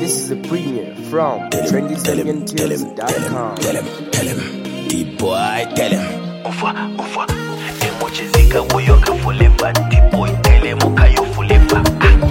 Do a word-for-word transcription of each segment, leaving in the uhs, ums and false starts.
This is a premiere from trendy zambian tunes dot com. Tell him, tell him, D-boy, tell him. Ufa, ufa, emochizika woyo kafulemba. D-boy, tell him ukayo fulemba.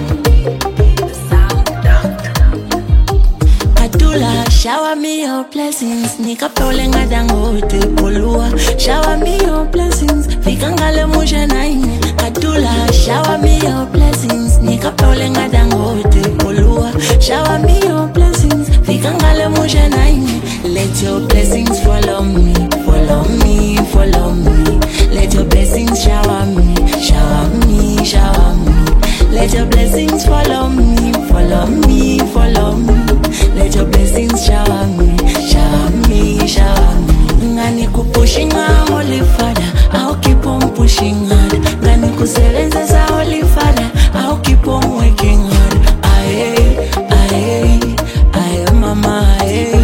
Kadula, shower me your blessings. Nika polenga dangote polua. Shower me your blessings. Fikangale muje naine. Kadula, shower me your blessings. Nika polenga dangote polua. Shower me your blessings. Fikangale muje naine. Let your blessings follow me, follow me, follow me. Let your blessings shower me, shower me, shower me. Let your blessings follow me, follow me, follow me. Let your blessings shower me, shower me, shower me. Ngani kupushing on Holy Father, I'll keep on pushing hard. Ngani kuselenza sa Holy Father, I'll keep on working hard. Aye, aye, aye, mama, aye,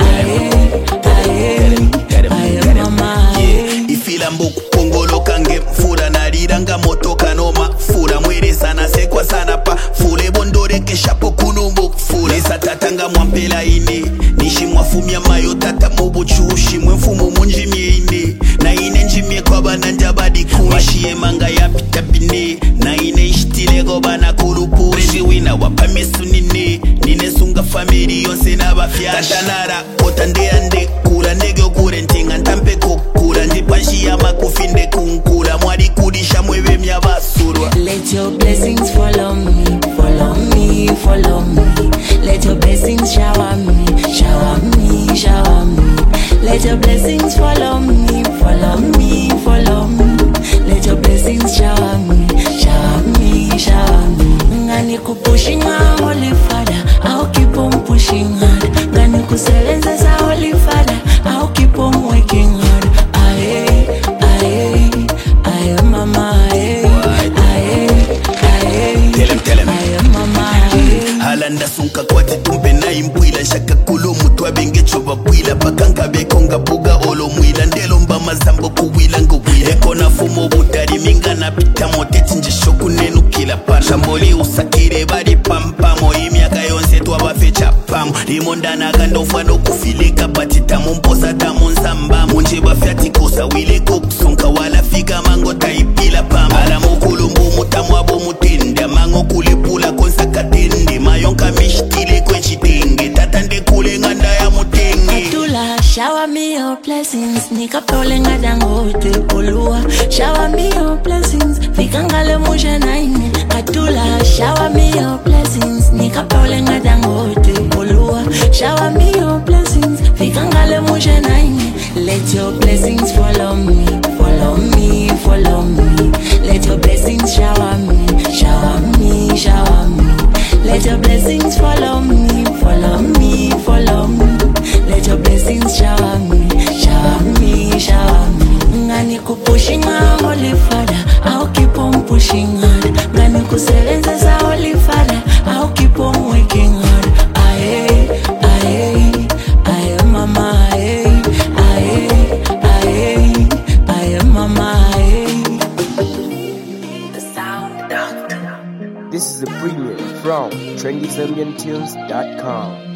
aye, aye, aye, mama, aye. Ifila mbuku pongolo kange mfura nariranga motoka noma fura mwere sana sekwa sana pa fule bondore keshapo kunumbu fure satatanga mwampela ine nishimwa fumya mayo tata mobuchushi mwefumu munjimie ine na ine njimie kwa bana njabadi kushie manga ya pitapine na ine ishtile gobana kurupushi wina wapamesu nine nine sunga famili yonse na bafya tatanara otande ande kura negyo kure ntinga ntampe kukura njipashi ya makufinde kunkura mwari kurisha mwebe mya basurwa. Let your blessings follow me, follow me, follow me. Let your blessings shower me, shower me, shower me. Let your blessings follow me, follow me, follow me. Let your blessings shower me, shower me, shower me. Ngani kupushing on Holy Father, I'll keep on pushing hard. Ngani kuselenza sa Holy Father, I'll keep on working hard. Aye, aye, aye, mama, aye, aye, aye. Tell him, tell him. Aye, mama, aye. Halanda sunka kwati tumpe na imbwila shaka kulo mutwa benge choba bwila bakanga bekonga buga olo mwila ndelo mba mazambo kuwila ngwila eko na fumo butari minga na pita moteti nje shoku nenu kila pa shamboli usakire bari pampamo imyaka yonse tuwa bafecha pamo limonda na ganda ufano kufilika batita mumposa damu nzamba munje bafyati kosa wile koksunka wala figa mango taipila pamo ala mukulumbu mutamwabo mutinde mango kulipula konsa katinde mayonka mishtile kwechitenge tatande kule nganda ya mutenge. Kadula, shower me your blessings. Nika polenga dangote polua. Shower me your blessings. Fikangale muje naine. Kadula, shower me your blessings. Nika polenga dangote polua. Shower me your blessings. Fikangale muje naine. Let your blessings follow me, follow me, follow me. Let your blessings shower me, shower me, shower me. Let your blessings follow me, follow me, follow me. Let your blessings shower me, shower me, shower me. Ngani kupushing on Holy Father, I'll keep on pushing hard. Ngani kuselenza sa Holy Father, I'll keep on working hard. Aye, aye, aye, mama, aye, aye, aye, aye, mama, aye. The Sound Doctor. This is a premiere from trendy zambian tunes dot com.